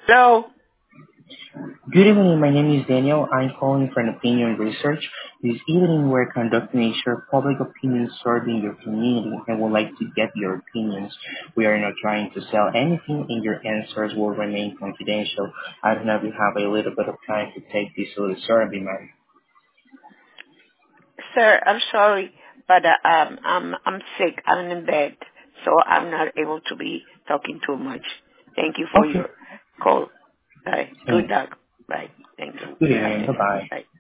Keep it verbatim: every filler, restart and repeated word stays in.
Hello, Good evening. My name is Daniel. I'm calling from Opinion Research. This evening, we're conducting a short public opinion survey in your community and would like to get your opinions. We are not trying to sell anything, and your answers will remain confidential. I don't know if you have a little bit of time to take this little survey, ma'am. sir. I'm sorry, but uh, um, I'm I'm sick. I'm in bed, so I'm not able to be talking too much. Thank you for Okay. your call. Bye. Good Thanks. luck. Bye. Thank you. Good Good night. evening. Bye-bye. Bye.